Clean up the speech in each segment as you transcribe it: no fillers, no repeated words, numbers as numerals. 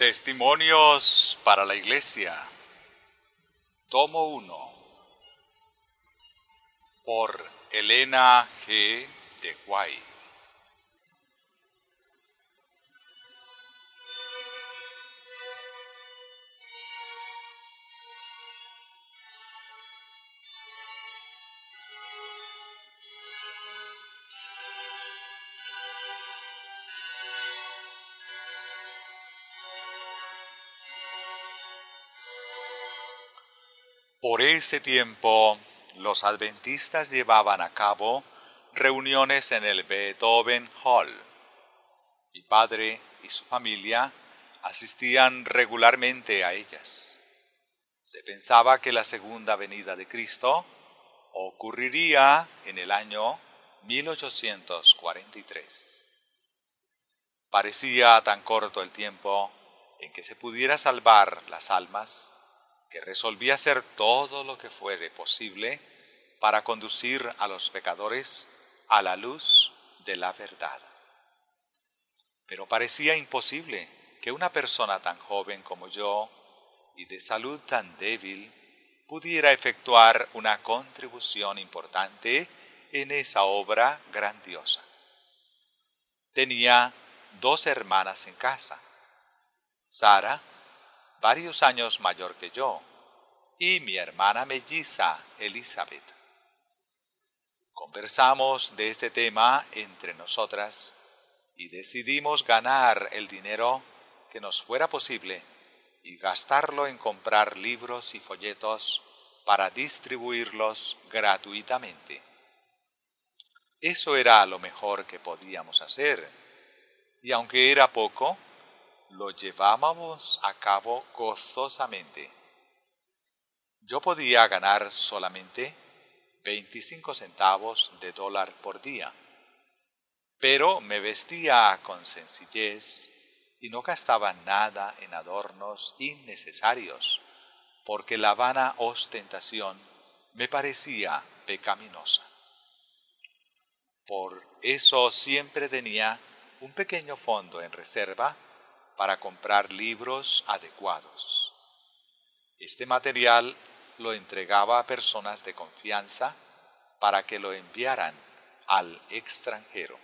Testimonios para la Iglesia. Tomo 1. Por Elena G. de Guay. Por ese tiempo, los adventistas llevaban a cabo reuniones en el Beethoven Hall. Mi padre y su familia asistían regularmente a ellas. Se pensaba que la segunda venida de Cristo ocurriría en el año 1843. Parecía tan corto el tiempo en que se pudiera salvar las almas, que resolví hacer todo lo que fuere posible para conducir a los pecadores a la luz de la verdad. Pero parecía imposible que una persona tan joven como yo y de salud tan débil pudiera efectuar una contribución importante en esa obra grandiosa. Tenía 2 hermanas en casa: Sara, varios años mayor que yo, y mi hermana melliza, Elizabeth. Conversamos de este tema entre nosotras y decidimos ganar el dinero que nos fuera posible y gastarlo en comprar libros y folletos para distribuirlos gratuitamente. Eso era lo mejor que podíamos hacer, y aunque era poco, lo llevábamos a cabo gozosamente. Yo podía ganar solamente 25 centavos de dólar por día, pero me vestía con sencillez y no gastaba nada en adornos innecesarios, porque la vana ostentación me parecía pecaminosa. Por eso siempre tenía un pequeño fondo en reserva para comprar libros adecuados. Este material lo entregaba a personas de confianza para que lo enviaran al extranjero.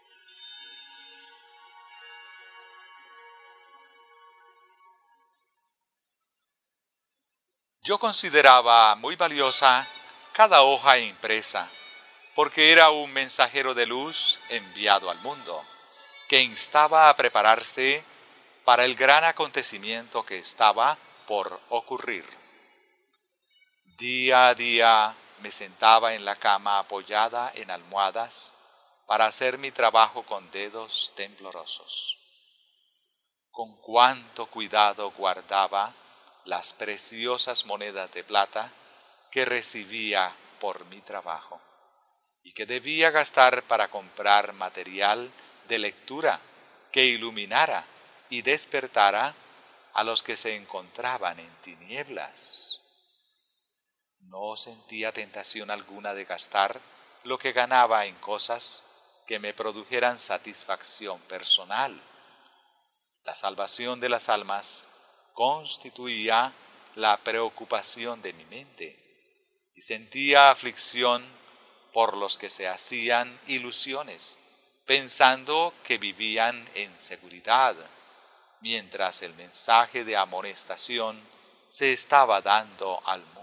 Yo consideraba muy valiosa cada hoja impresa, porque era un mensajero de luz enviado al mundo, que instaba a prepararse para el gran acontecimiento que estaba por ocurrir. Día a día me sentaba en la cama apoyada en almohadas para hacer mi trabajo con dedos temblorosos. Con cuánto cuidado guardaba las preciosas monedas de plata que recibía por mi trabajo y que debía gastar para comprar material de lectura que iluminara y despertara a los que se encontraban en tinieblas. No sentía tentación alguna de gastar lo que ganaba en cosas que me produjeran satisfacción personal. La salvación de las almas constituía la preocupación de mi mente, y sentía aflicción por los que se hacían ilusiones, pensando que vivían en seguridad, mientras el mensaje de amonestación se estaba dando al mundo.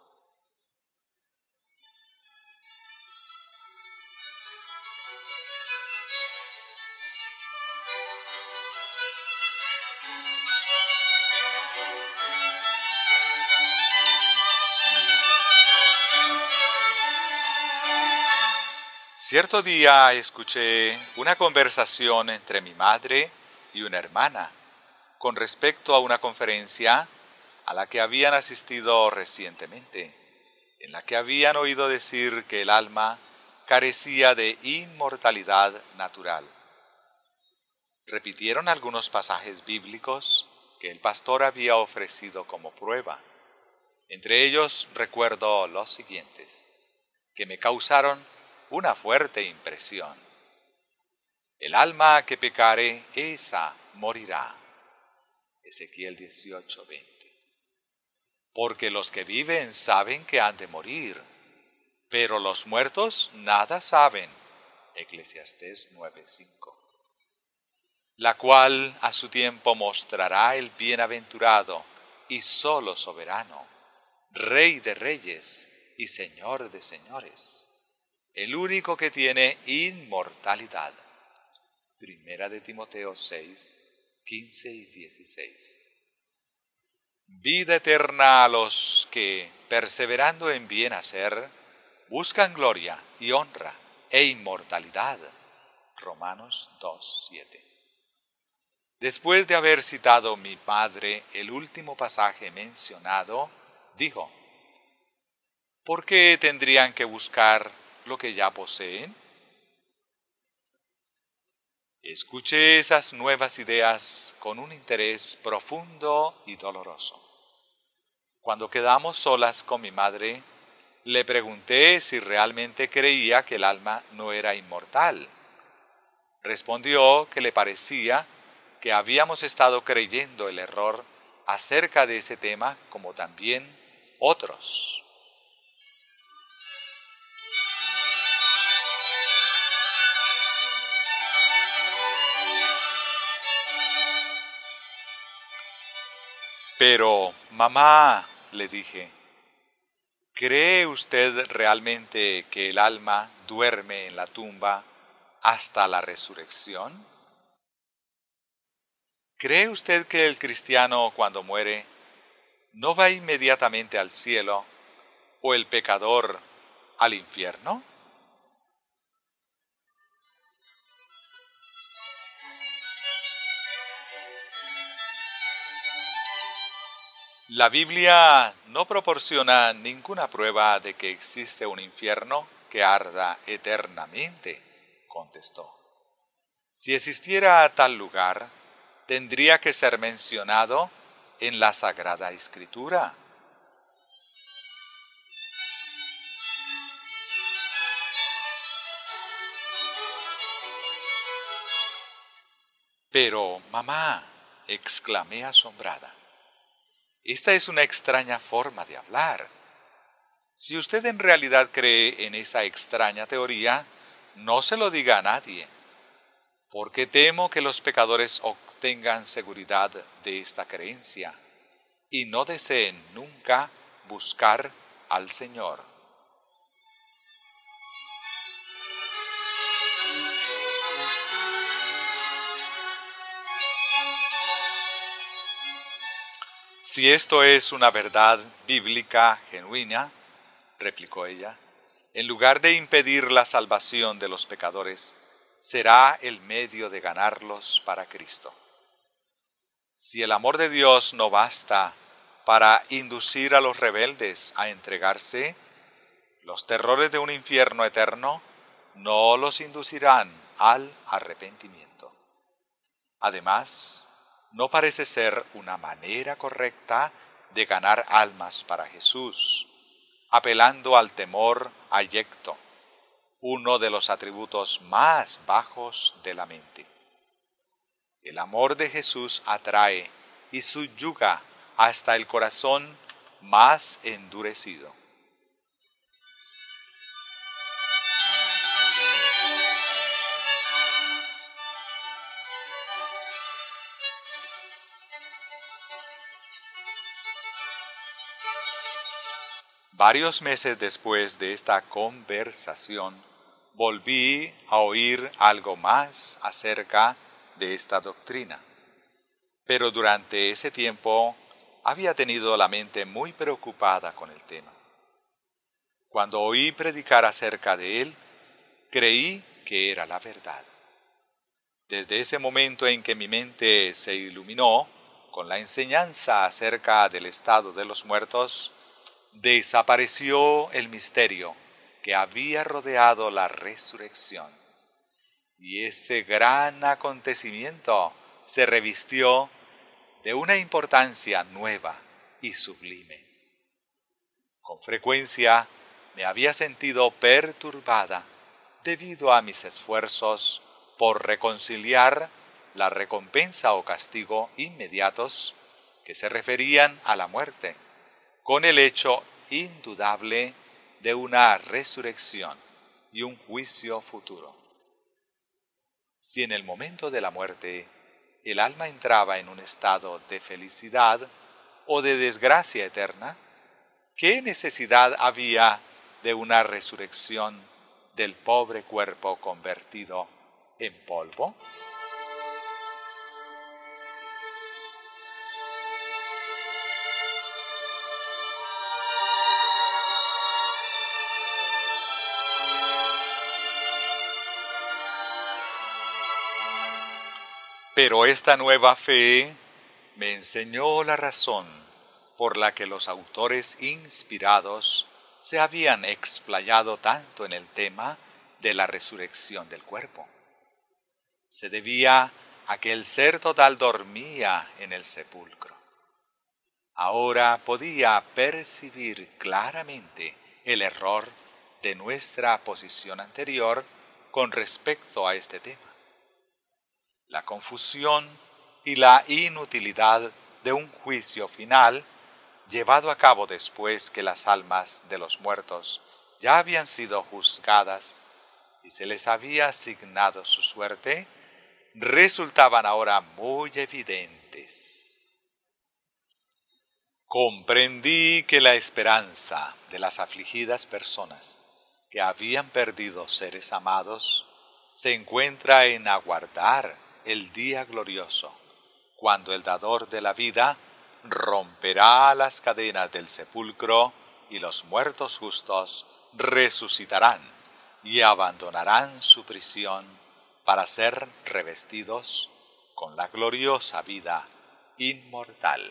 Cierto día escuché una conversación entre mi madre y una hermana con respecto a una conferencia a la que habían asistido recientemente, en la que habían oído decir que el alma carecía de inmortalidad natural. Repitieron algunos pasajes bíblicos que el pastor había ofrecido como prueba. Entre ellos recuerdo los siguientes, que me causaron una fuerte impresión. El alma que pecare, esa morirá. Ezequiel 18:20. Porque los que viven saben que han de morir, pero los muertos nada saben. Eclesiastés 9:5. La cual a su tiempo mostrará el bienaventurado y solo soberano, Rey de reyes y Señor de señores, el único que tiene inmortalidad. Primera de Timoteo 6:15 y 16. Vida eterna a los que, perseverando en bien hacer, buscan gloria y honra e inmortalidad. Romanos 2:7. Después de haber citado mi padre el último pasaje mencionado, dijo: ¿por qué tendrían que buscar lo que ya poseen? Escuché esas nuevas ideas con un interés profundo y doloroso. Cuando quedamos solas con mi madre, le pregunté si realmente creía que el alma no era inmortal. Respondió que le parecía que habíamos estado creyendo el error acerca de ese tema, como también otros. Pero, mamá, le dije, ¿cree usted realmente que el alma duerme en la tumba hasta la resurrección? ¿Cree usted que el cristiano cuando muere no va inmediatamente al cielo o el pecador al infierno? La Biblia no proporciona ninguna prueba de que existe un infierno que arda eternamente, contestó. Si existiera tal lugar, tendría que ser mencionado en la Sagrada Escritura. Pero, mamá, exclamé asombrada, esta es una extraña forma de hablar. Si usted en realidad cree en esa extraña teoría, no se lo diga a nadie, porque temo que los pecadores obtengan seguridad de esta creencia y no deseen nunca buscar al Señor. Si esto es una verdad bíblica genuina, replicó ella, en lugar de impedir la salvación de los pecadores, será el medio de ganarlos para Cristo. Si el amor de Dios no basta para inducir a los rebeldes a entregarse, los terrores de un infierno eterno no los inducirán al arrepentimiento. Además, no parece ser una manera correcta de ganar almas para Jesús, apelando al temor ayecto, uno de los atributos más bajos de la mente. El amor de Jesús atrae y subyuga hasta el corazón más endurecido. Varios meses después de esta conversación, volví a oír algo más acerca de esta doctrina. Pero durante ese tiempo había tenido la mente muy preocupada con el tema. Cuando oí predicar acerca de él, creí que era la verdad. Desde ese momento en que mi mente se iluminó con la enseñanza acerca del estado de los muertos, desapareció el misterio que había rodeado la resurrección, y ese gran acontecimiento se revistió de una importancia nueva y sublime. Con frecuencia me había sentido perturbada debido a mis esfuerzos por reconciliar la recompensa o castigo inmediatos que se referían a la muerte, con el hecho indudable de una resurrección y un juicio futuro. Si en el momento de la muerte el alma entraba en un estado de felicidad o de desgracia eterna, ¿qué necesidad había de una resurrección del pobre cuerpo convertido en polvo? Pero esta nueva fe me enseñó la razón por la que los autores inspirados se habían explayado tanto en el tema de la resurrección del cuerpo. Se debía a que el ser total dormía en el sepulcro. Ahora podía percibir claramente el error de nuestra posición anterior con respecto a este tema. La confusión y la inutilidad de un juicio final llevado a cabo después que las almas de los muertos ya habían sido juzgadas y se les había asignado su suerte, resultaban ahora muy evidentes. Comprendí que la esperanza de las afligidas personas que habían perdido seres amados se encuentra en aguardar el día glorioso, cuando el dador de la vida romperá las cadenas del sepulcro y los muertos justos resucitarán y abandonarán su prisión para ser revestidos con la gloriosa vida inmortal.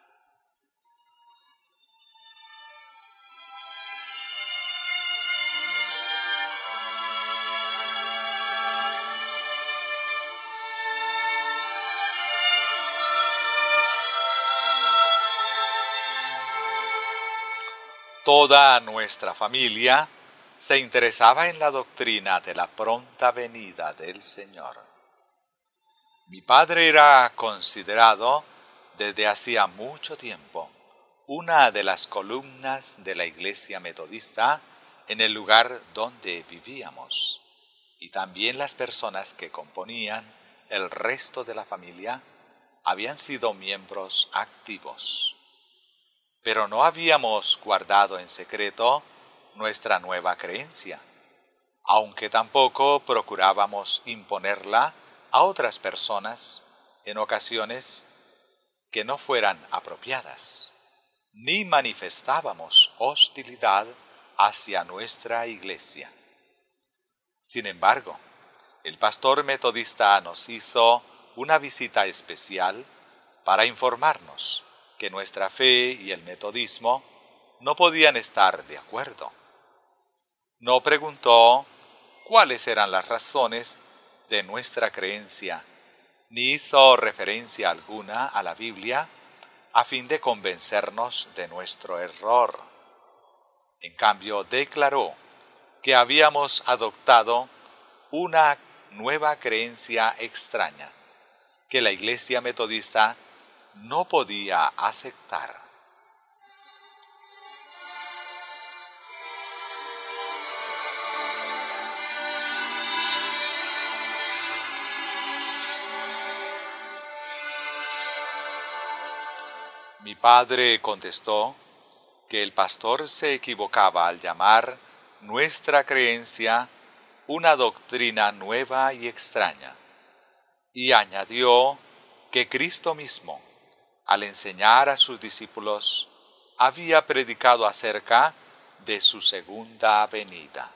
Toda nuestra familia se interesaba en la doctrina de la pronta venida del Señor. Mi padre era considerado desde hacía mucho tiempo una de las columnas de la iglesia metodista en el lugar donde vivíamos, y también las personas que componían el resto de la familia habían sido miembros activos. Pero no habíamos guardado en secreto nuestra nueva creencia, aunque tampoco procurábamos imponerla a otras personas en ocasiones que no fueran apropiadas, ni manifestábamos hostilidad hacia nuestra iglesia. Sin embargo, el pastor metodista nos hizo una visita especial para informarnos que nuestra fe y el metodismo no podían estar de acuerdo. No preguntó cuáles eran las razones de nuestra creencia, ni hizo referencia alguna a la Biblia a fin de convencernos de nuestro error. En cambio, declaró que habíamos adoptado una nueva creencia extraña que la Iglesia Metodista no podía aceptar. Mi padre contestó que el pastor se equivocaba al llamar nuestra creencia una doctrina nueva y extraña, y añadió que Cristo mismo, al enseñar a sus discípulos, había predicado acerca de su segunda venida.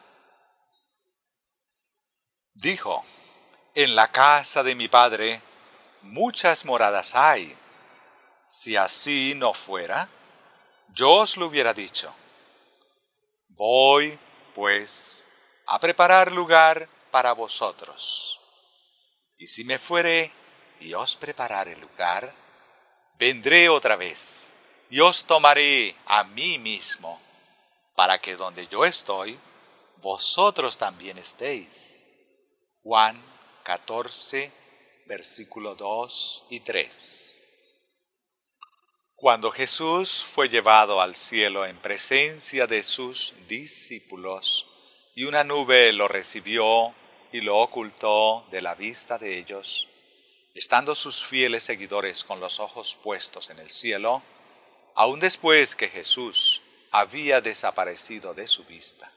Dijo: en la casa de mi Padre muchas moradas hay. Si así no fuera, yo os lo hubiera dicho. Voy, pues, a preparar lugar para vosotros. Y si me fuere y os preparare lugar, vendré otra vez y os tomaré a mí mismo, para que donde yo estoy, vosotros también estéis. Juan 14, versículo 2 y 3. Cuando Jesús fue llevado al cielo en presencia de sus discípulos, y una nube lo recibió y lo ocultó de la vista de ellos, estando sus fieles seguidores con los ojos puestos en el cielo, aun después que Jesús había desaparecido de su vista.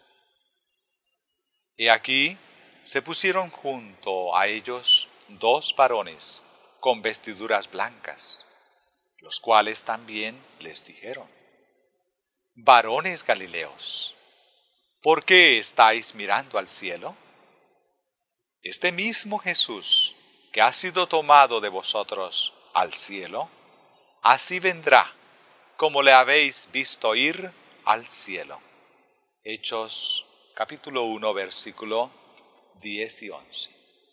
Y aquí se pusieron junto a ellos 2 varones con vestiduras blancas, los cuales también les dijeron: Varones Galileos, ¿por qué estáis mirando al cielo? Este mismo Jesús, que ha sido tomado de vosotros al cielo, así vendrá, como le habéis visto ir al cielo. Hechos capítulo 1, versículo 10 y 11.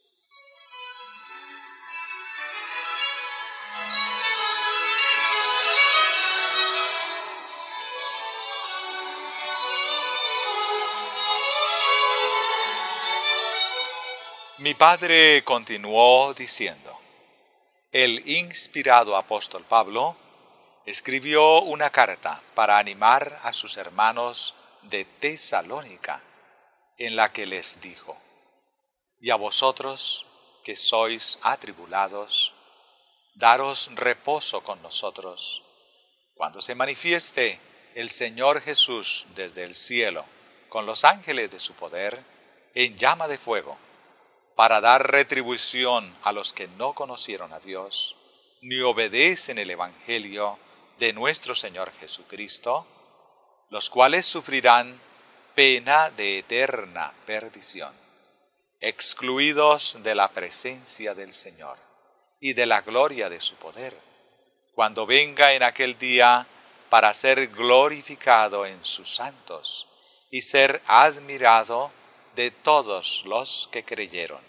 Mi padre continuó diciendo: el inspirado apóstol Pablo escribió una carta para animar a sus hermanos de Tesalónica, en la que les dijo: y a vosotros que sois atribulados, daros reposo con nosotros, cuando se manifieste el Señor Jesús desde el cielo, con los ángeles de su poder, en llama de fuego, para dar retribución a los que no conocieron a Dios, ni obedecen el Evangelio de nuestro Señor Jesucristo, los cuales sufrirán pena de eterna perdición, excluidos de la presencia del Señor y de la gloria de su poder, cuando venga en aquel día para ser glorificado en sus santos y ser admirado de todos los que creyeron.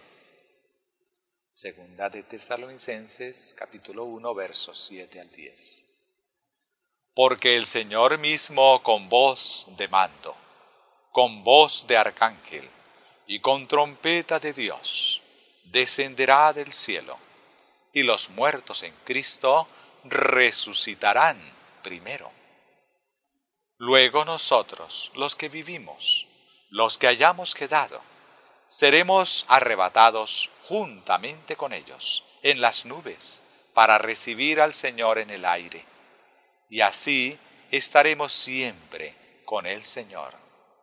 Segunda de Tesalonicenses, capítulo 1, versos 7 al 10. Porque el Señor mismo con voz de mando, con voz de arcángel y con trompeta de Dios, descenderá del cielo, y los muertos en Cristo resucitarán primero. Luego nosotros, los que vivimos, los que hayamos quedado, seremos arrebatados juntamente con ellos en las nubes para recibir al Señor en el aire, y así estaremos siempre con el Señor.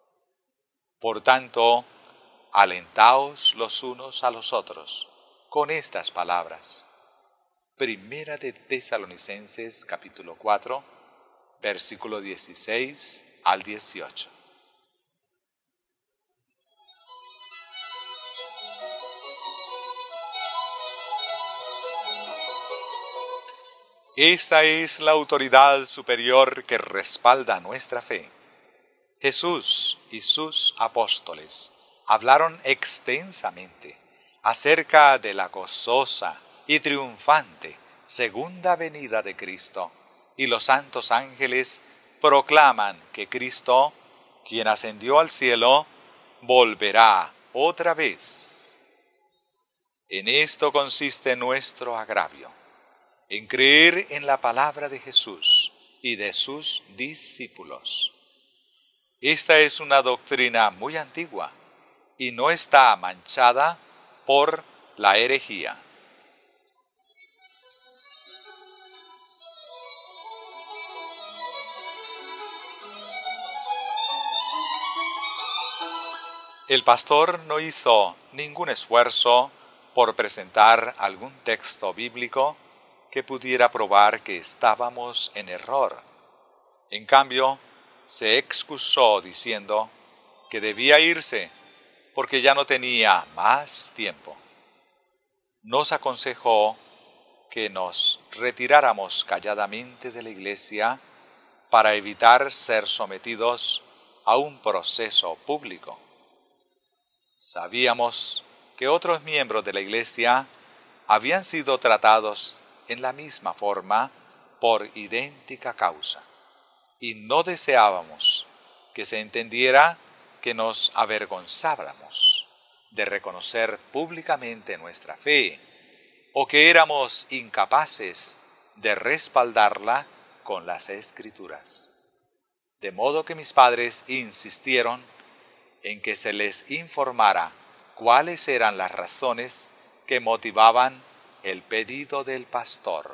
Por tanto, alentaos los unos a los otros con estas palabras. Primera de Tesalonicenses capítulo 4, versículo 16 al 18. Esta es la autoridad superior que respalda nuestra fe. Jesús y sus apóstoles hablaron extensamente acerca de la gozosa y triunfante segunda venida de Cristo, y los santos ángeles proclaman que Cristo, quien ascendió al cielo, volverá otra vez. En esto consiste nuestro agravio, en creer en la palabra de Jesús y de sus discípulos. Esta es una doctrina muy antigua y no está manchada por la herejía. El pastor no hizo ningún esfuerzo por presentar algún texto bíblico que pudiera probar que estábamos en error. En cambio, se excusó diciendo que debía irse porque ya no tenía más tiempo. Nos aconsejó que nos retiráramos calladamente de la iglesia para evitar ser sometidos a un proceso público. Sabíamos que otros miembros de la iglesia habían sido tratados en la misma forma por idéntica causa, y no deseábamos que se entendiera que nos avergonzábamos de reconocer públicamente nuestra fe o que éramos incapaces de respaldarla con las Escrituras. De modo que mis padres insistieron en que se les informara cuáles eran las razones que motivaban el pedido del pastor.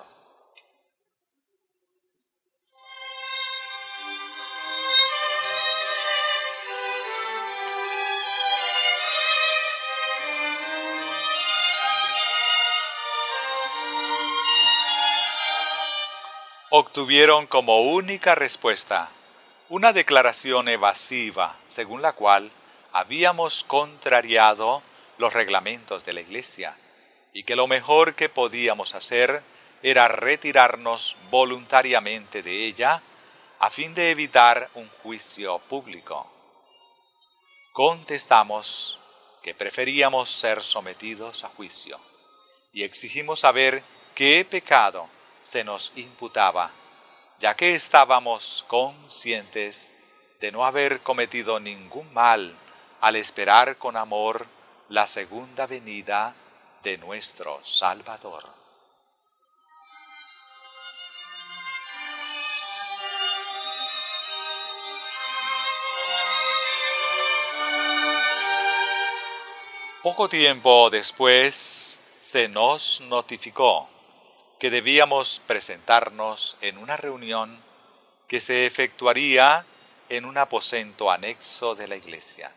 Obtuvieron como única respuesta una declaración evasiva según la cual habíamos contrariado los reglamentos de la Iglesia y que lo mejor que podíamos hacer era retirarnos voluntariamente de ella a fin de evitar un juicio público. Contestamos que preferíamos ser sometidos a juicio y exigimos saber qué pecado se nos imputaba, ya que estábamos conscientes de no haber cometido ningún mal al esperar con amor la segunda venida de nuestro Salvador. Poco tiempo después se nos notificó que debíamos presentarnos en una reunión que se efectuaría en un aposento anexo de la iglesia.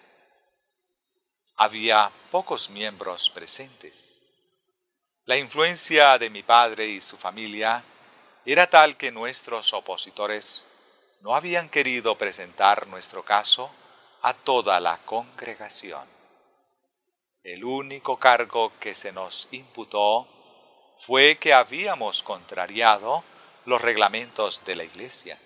Había pocos miembros presentes. La influencia de mi padre y su familia era tal que nuestros opositores no habían querido presentar nuestro caso a toda la congregación. El único cargo que se nos imputó fue que habíamos contrariado los reglamentos de la Iglesia.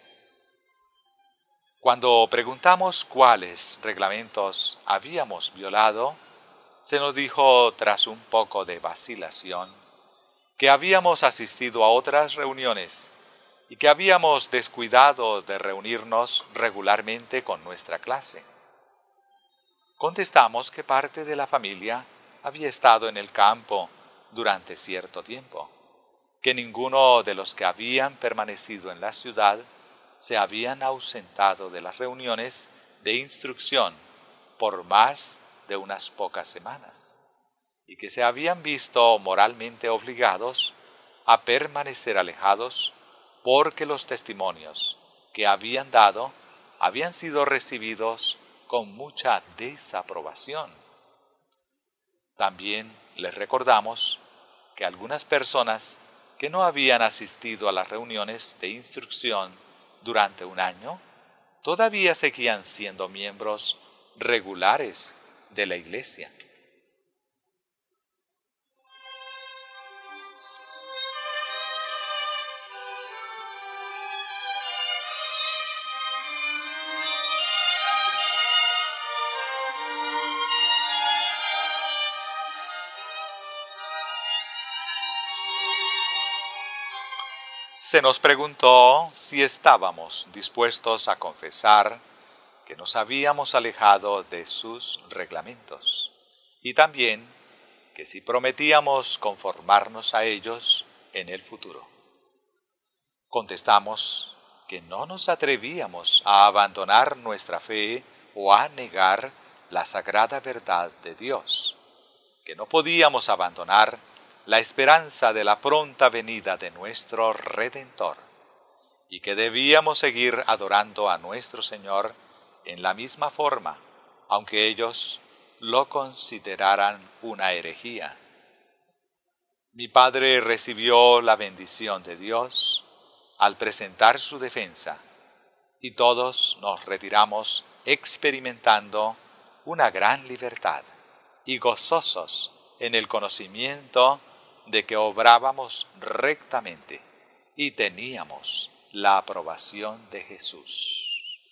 Cuando preguntamos cuáles reglamentos habíamos violado, se nos dijo, tras un poco de vacilación, que habíamos asistido a otras reuniones y que habíamos descuidado de reunirnos regularmente con nuestra clase. Contestamos que parte de la familia había estado en el campo durante cierto tiempo, que ninguno de los que habían permanecido en la ciudad se habían ausentado de las reuniones de instrucción por más de unas pocas semanas, y que se habían visto moralmente obligados a permanecer alejados porque los testimonios que habían dado habían sido recibidos con mucha desaprobación. También les recordamos que algunas personas que no habían asistido a las reuniones de instrucción durante un año, todavía seguían siendo miembros regulares de la Iglesia. Se nos preguntó si estábamos dispuestos a confesar que nos habíamos alejado de sus reglamentos y también que si prometíamos conformarnos a ellos en el futuro. Contestamos que no nos atrevíamos a abandonar nuestra fe o a negar la sagrada verdad de Dios, que no podíamos abandonar la esperanza de la pronta venida de nuestro Redentor, y que debíamos seguir adorando a nuestro Señor en la misma forma, aunque ellos lo consideraran una herejía. Mi padre recibió la bendición de Dios al presentar su defensa, y todos nos retiramos experimentando una gran libertad y gozosos en el conocimiento de que obrábamos rectamente y teníamos la aprobación de Jesús.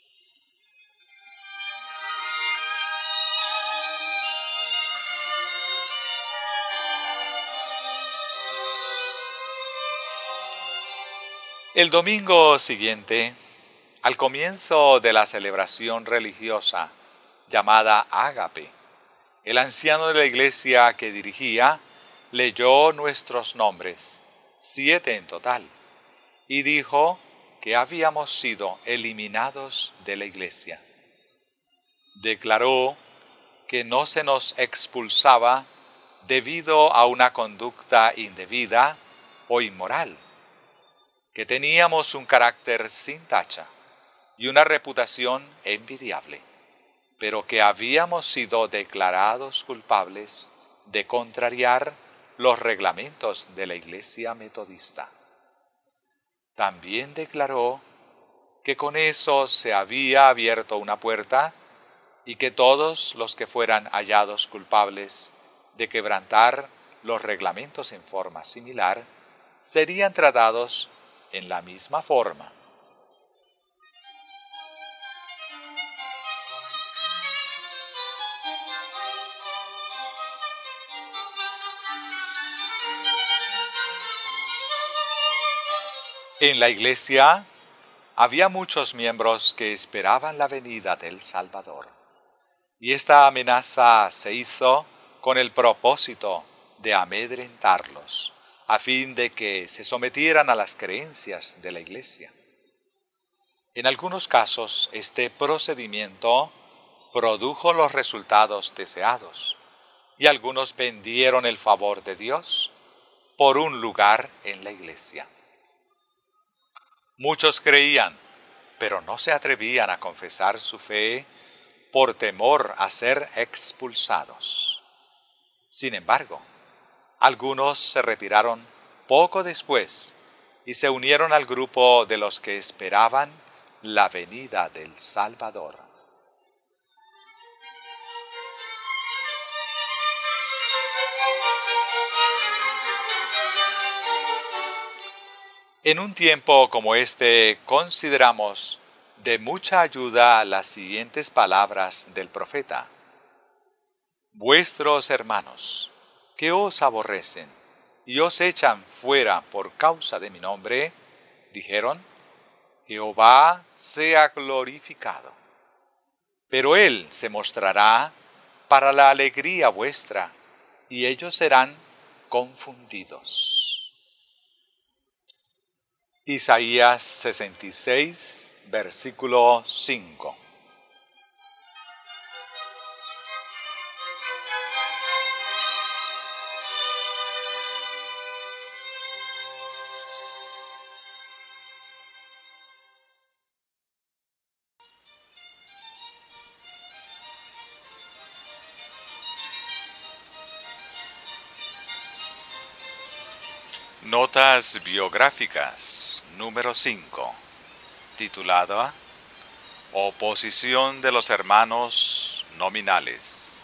El domingo siguiente, al comienzo de la celebración religiosa llamada Ágape, el anciano de la iglesia que dirigía leyó nuestros nombres, 7 en total, y dijo que habíamos sido eliminados de la iglesia. Declaró que no se nos expulsaba debido a una conducta indebida o inmoral, que teníamos un carácter sin tacha y una reputación envidiable, pero que habíamos sido declarados culpables de contrariar los reglamentos de la Iglesia Metodista. También declaró que con eso se había abierto una puerta y que todos los que fueran hallados culpables de quebrantar los reglamentos en forma similar serían tratados en la misma forma. En la iglesia había muchos miembros que esperaban la venida del Salvador, y esta amenaza se hizo con el propósito de amedrentarlos, a fin de que se sometieran a las creencias de la iglesia. En algunos casos, este procedimiento produjo los resultados deseados, y algunos vendieron el favor de Dios por un lugar en la iglesia. Muchos creían, pero no se atrevían a confesar su fe por temor a ser expulsados. Sin embargo, algunos se retiraron poco después y se unieron al grupo de los que esperaban la venida del Salvador. En un tiempo como este, consideramos de mucha ayuda las siguientes palabras del profeta. Vuestros hermanos, que os aborrecen y os echan fuera por causa de mi nombre, dijeron, Jehová sea glorificado. Pero Él se mostrará para la alegría vuestra, y ellos serán confundidos. Isaías 66, versículo 5. Notas biográficas número 5, titulada Oposición de los hermanos nominales.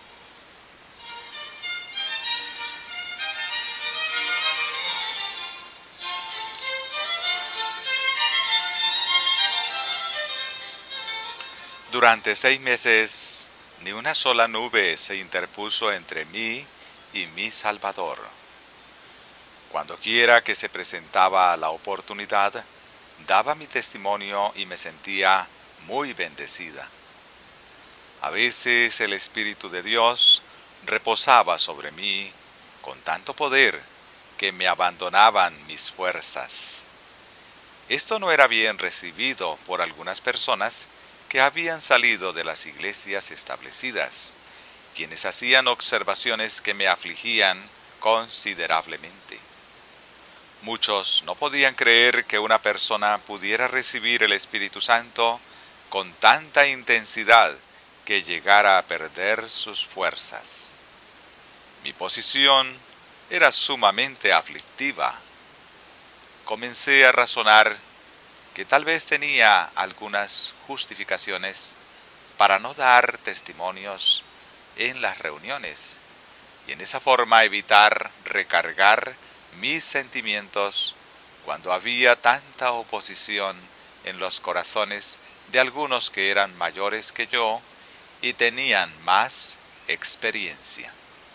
Durante 6 meses, ni una sola nube se interpuso entre mí y mi Salvador. Cuando quiera que se presentaba la oportunidad, daba mi testimonio y me sentía muy bendecida. A veces el Espíritu de Dios reposaba sobre mí con tanto poder que me abandonaban mis fuerzas. Esto no era bien recibido por algunas personas que habían salido de las iglesias establecidas, quienes hacían observaciones que me afligían considerablemente. Muchos no podían creer que una persona pudiera recibir el Espíritu Santo con tanta intensidad que llegara a perder sus fuerzas. Mi posición era sumamente aflictiva. Comencé a razonar que tal vez tenía algunas justificaciones para no dar testimonios en las reuniones y en esa forma evitar recargar mis sentimientos cuando había tanta oposición en los corazones de algunos que eran mayores que yo y tenían más experiencia.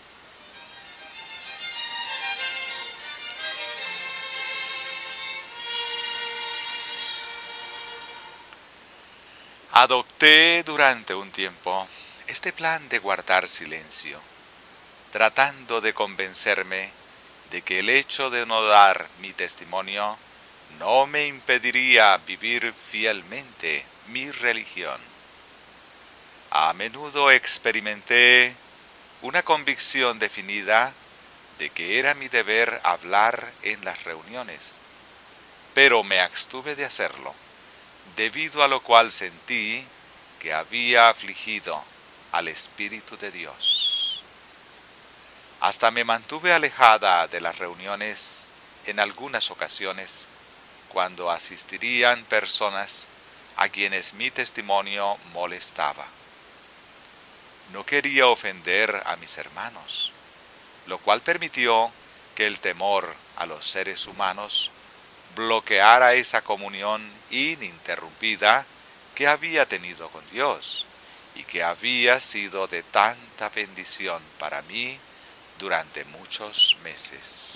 Adopté durante un tiempo este plan de guardar silencio, tratando de convencerme de que el hecho de no dar mi testimonio no me impediría vivir fielmente mi religión. A menudo experimenté una convicción definida de que era mi deber hablar en las reuniones, pero me abstuve de hacerlo, debido a lo cual sentí que había afligido al Espíritu de Dios. Hasta me mantuve alejada de las reuniones en algunas ocasiones, cuando asistirían personas a quienes mi testimonio molestaba. No quería ofender a mis hermanos, lo cual permitió que el temor a los seres humanos bloqueara esa comunión ininterrumpida que había tenido con Dios y que había sido de tanta bendición para mí durante muchos meses.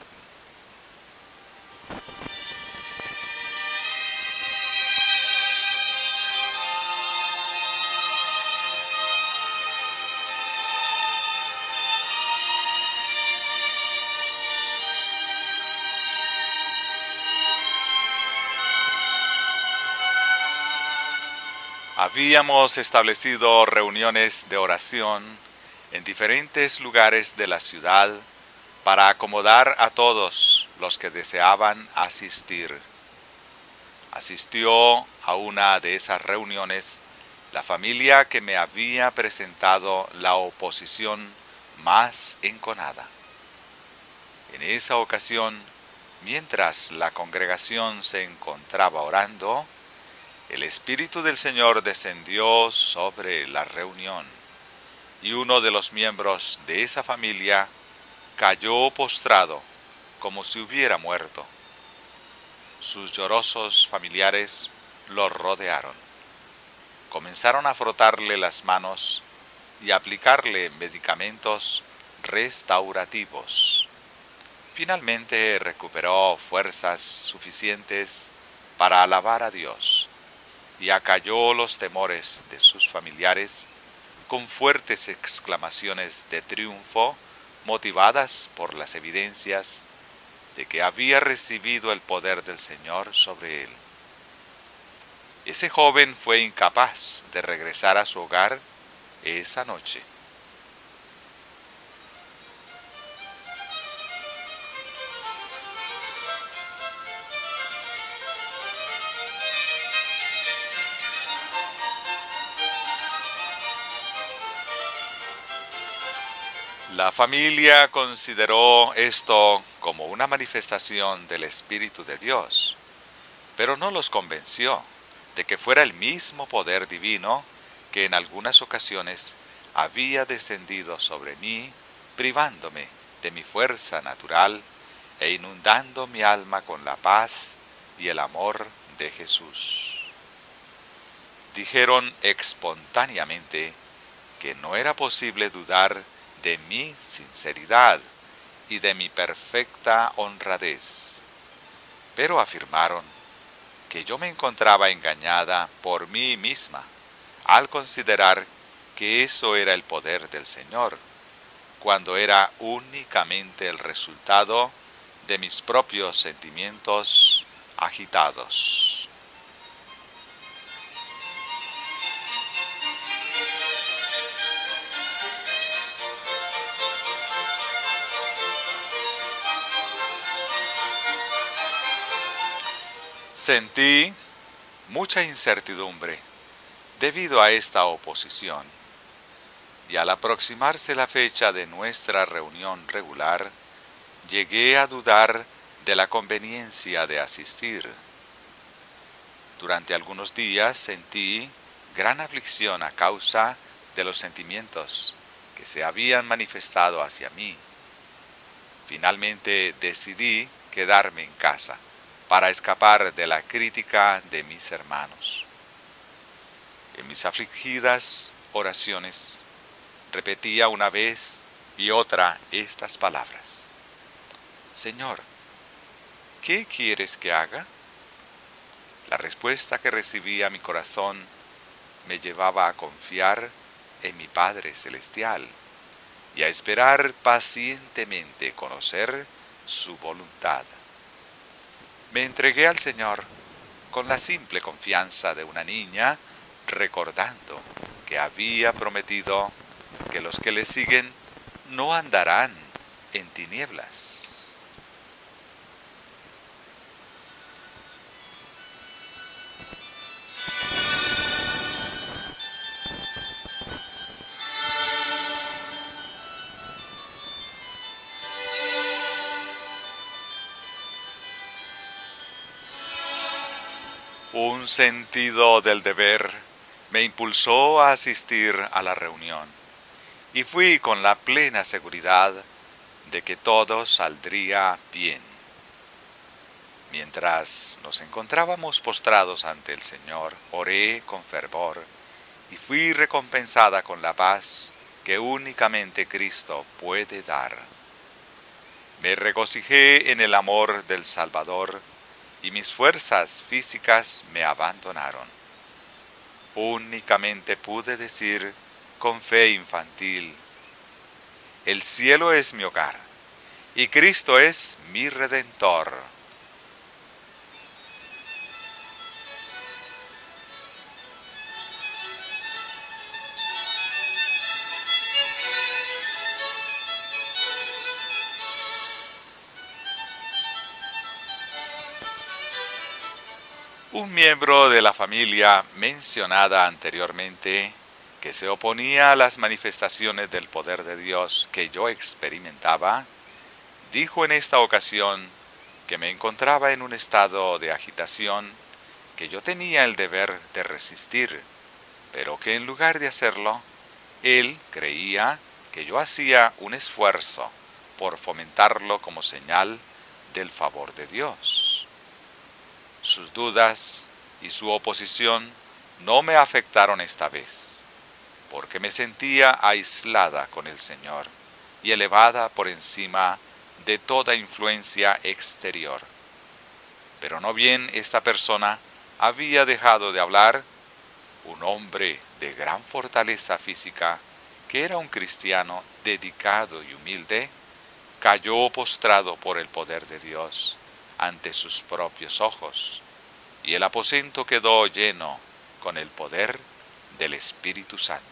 Habíamos establecido reuniones de oración en diferentes lugares de la ciudad para acomodar a todos los que deseaban asistir. Asistió a una de esas reuniones la familia que me había presentado la oposición más enconada. En esa ocasión, mientras la congregación se encontraba orando, el Espíritu del Señor descendió sobre la reunión, y uno de los miembros de esa familia cayó postrado como si hubiera muerto. Sus llorosos familiares lo rodearon. Comenzaron a frotarle las manos y a aplicarle medicamentos restaurativos. Finalmente recuperó fuerzas suficientes para alabar a Dios y acalló los temores de sus familiares con fuertes exclamaciones de triunfo motivadas por las evidencias de que había recibido el poder del Señor sobre él. Ese joven fue incapaz de regresar a su hogar esa noche. La familia consideró esto como una manifestación del Espíritu de Dios, pero no los convenció de que fuera el mismo poder divino que en algunas ocasiones había descendido sobre mí, privándome de mi fuerza natural e inundando mi alma con la paz y el amor de Jesús. Dijeron espontáneamente que no era posible dudar de mi sinceridad y de mi perfecta honradez, pero afirmaron que yo me encontraba engañada por mí misma al considerar que eso era el poder del Señor, cuando era únicamente el resultado de mis propios sentimientos agitados. Sentí mucha incertidumbre debido a esta oposición, y al aproximarse la fecha de nuestra reunión regular, llegué a dudar de la conveniencia de asistir. Durante algunos días sentí gran aflicción a causa de los sentimientos que se habían manifestado hacia mí. Finalmente decidí quedarme en casa para escapar de la crítica de mis hermanos. En mis afligidas oraciones repetía una vez y otra estas palabras: Señor, ¿qué quieres que haga? La respuesta que recibía mi corazón me llevaba a confiar en mi Padre Celestial y a esperar pacientemente conocer su voluntad. Me entregué al Señor con la simple confianza de una niña, recordando que había prometido que los que le siguen no andarán en tinieblas. Un sentido del deber me impulsó a asistir a la reunión y fui con la plena seguridad de que todo saldría bien. Mientras nos encontrábamos postrados ante el Señor, oré con fervor y fui recompensada con la paz que únicamente Cristo puede dar. Me regocijé en el amor del Salvador y mis fuerzas físicas me abandonaron. Únicamente pude decir con fe infantil: el cielo es mi hogar y Cristo es mi Redentor. Un miembro de la familia mencionada anteriormente, que se oponía a las manifestaciones del poder de Dios que yo experimentaba, dijo en esta ocasión que me encontraba en un estado de agitación, que yo tenía el deber de resistir, pero que en lugar de hacerlo, él creía que yo hacía un esfuerzo por fomentarlo como señal del favor de Dios. Sus dudas y su oposición no me afectaron esta vez, porque me sentía aislada con el Señor y elevada por encima de toda influencia exterior. Pero no bien esta persona había dejado de hablar, un hombre de gran fortaleza física, que era un cristiano dedicado y humilde, cayó postrado por el poder de Dios ante sus propios ojos, y el aposento quedó lleno con el poder del Espíritu Santo.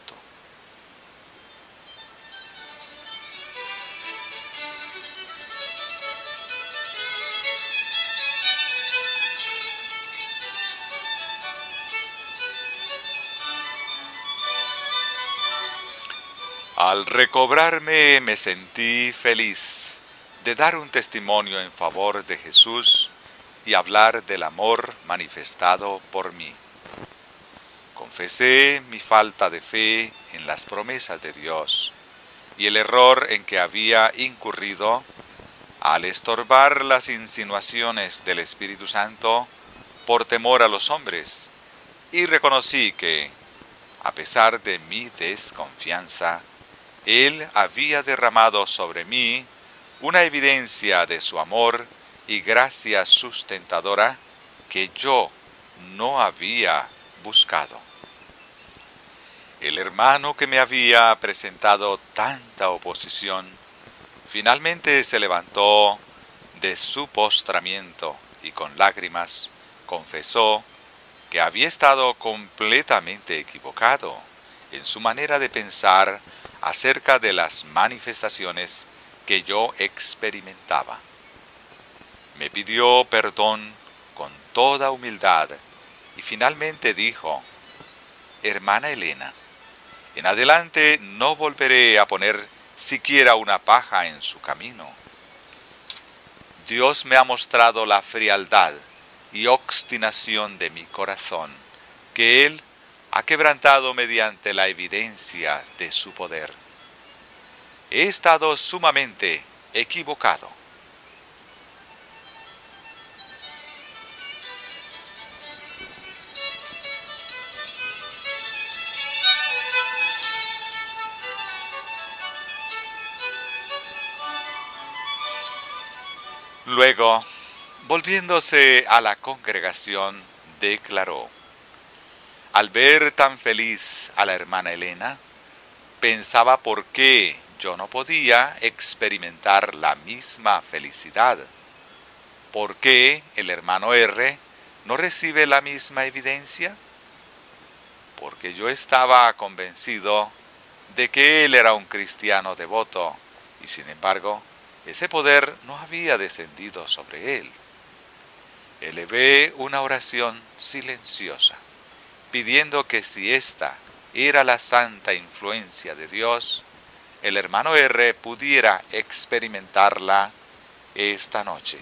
Al recobrarme me sentí feliz de dar un testimonio en favor de Jesús y hablar del amor manifestado por mí. Confesé mi falta de fe en las promesas de Dios y el error en que había incurrido al estorbar las insinuaciones del Espíritu Santo por temor a los hombres, y reconocí que, a pesar de mi desconfianza, Él había derramado sobre mí una evidencia de su amor y gracia sustentadora que yo no había buscado. El hermano que me había presentado tanta oposición, finalmente se levantó de su postramiento y con lágrimas confesó que había estado completamente equivocado en su manera de pensar acerca de las manifestaciones que yo experimentaba. Me pidió perdón con toda humildad y finalmente dijo: hermana Elena, en adelante no volveré a poner siquiera una paja en su camino. Dios me ha mostrado la frialdad y obstinación de mi corazón, que Él ha quebrantado mediante la evidencia de su poder. He estado sumamente equivocado. Luego, volviéndose a la congregación, declaró: al ver tan feliz a la hermana Elena, pensaba por qué yo no podía experimentar la misma felicidad. ¿Por qué el hermano R no recibe la misma evidencia? Porque yo estaba convencido de que él era un cristiano devoto y sin embargo ese poder no había descendido sobre él. Elevé una oración silenciosa, pidiendo que si esta era la santa influencia de Dios, el hermano R pudiera experimentarla esta noche.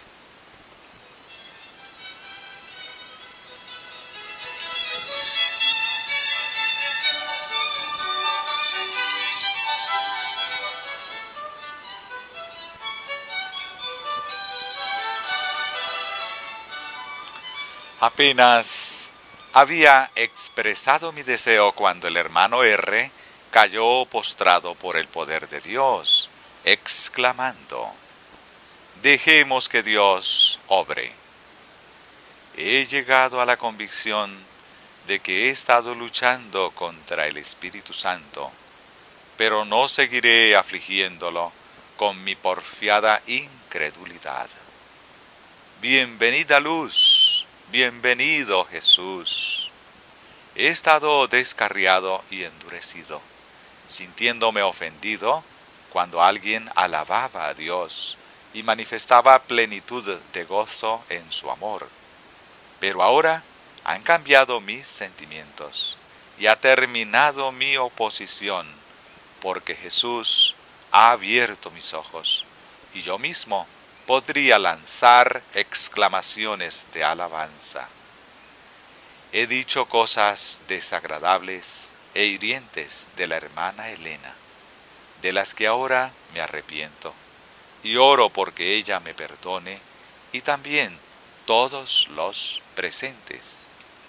Apenas había expresado mi deseo cuando el hermano R cayó postrado por el poder de Dios, exclamando: «Dejemos que Dios obre». He llegado a la convicción de que he estado luchando contra el Espíritu Santo, pero no seguiré afligiéndolo con mi porfiada incredulidad. Bienvenida luz, bienvenido Jesús. He estado descarriado y endurecido, sintiéndome ofendido cuando alguien alababa a Dios y manifestaba plenitud de gozo en su amor. Pero ahora han cambiado mis sentimientos y ha terminado mi oposición, porque Jesús ha abierto mis ojos y yo mismo podría lanzar exclamaciones de alabanza. He dicho cosas desagradables e hirientes de la hermana Elena, de las que ahora me arrepiento, y oro porque ella me perdone y también todos los presentes.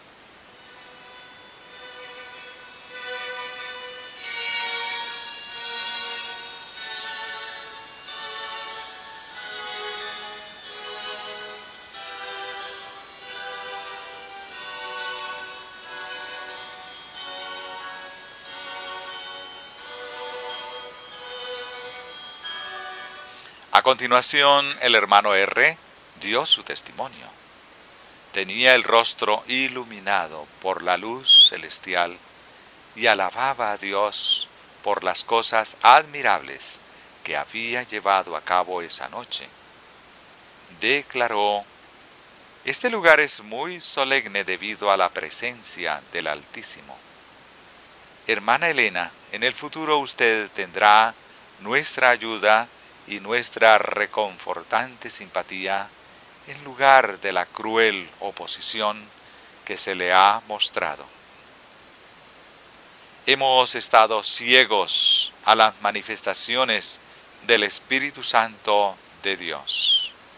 A continuación, el hermano R dio su testimonio. Tenía el rostro iluminado por la luz celestial y alababa a Dios por las cosas admirables que había llevado a cabo esa noche. Declaró: «Este lugar es muy solemne debido a la presencia del Altísimo. Hermana Elena, en el futuro usted tendrá nuestra ayuda y nuestra reconfortante simpatía en lugar de la cruel oposición que se le ha mostrado. Hemos estado ciegos a las manifestaciones del Espíritu Santo de Dios».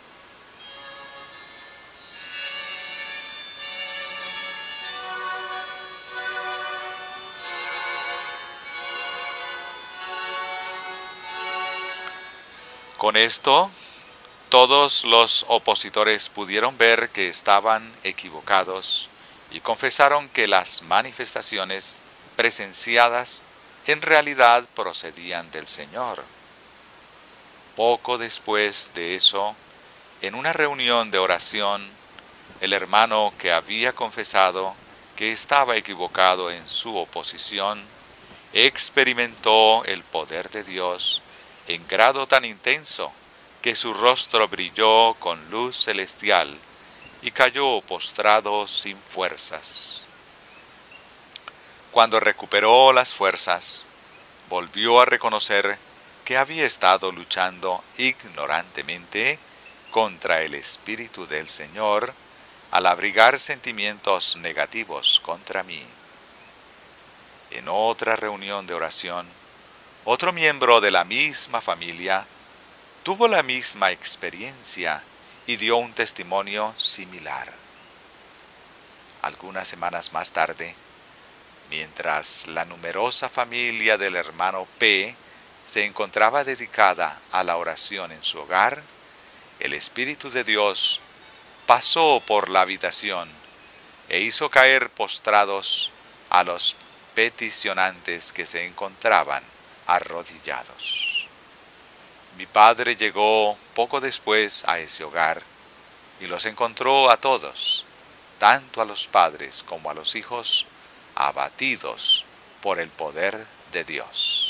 Con esto, todos los opositores pudieron ver que estaban equivocados y confesaron que las manifestaciones presenciadas en realidad procedían del Señor. Poco después de eso, en una reunión de oración, el hermano que había confesado que estaba equivocado en su oposición, experimentó el poder de Dios en grado tan intenso que su rostro brilló con luz celestial y cayó postrado sin fuerzas. Cuando recuperó las fuerzas, volvió a reconocer que había estado luchando ignorantemente contra el Espíritu del Señor al abrigar sentimientos negativos contra mí. En otra reunión de oración, otro miembro de la misma familia tuvo la misma experiencia y dio un testimonio similar. Algunas semanas más tarde, mientras la numerosa familia del hermano P se encontraba dedicada a la oración en su hogar, el Espíritu de Dios pasó por la habitación e hizo caer postrados a los peticionantes que se encontraban arrodillados. Mi padre llegó poco después a ese hogar y los encontró a todos, tanto a los padres como a los hijos, abatidos por el poder de Dios.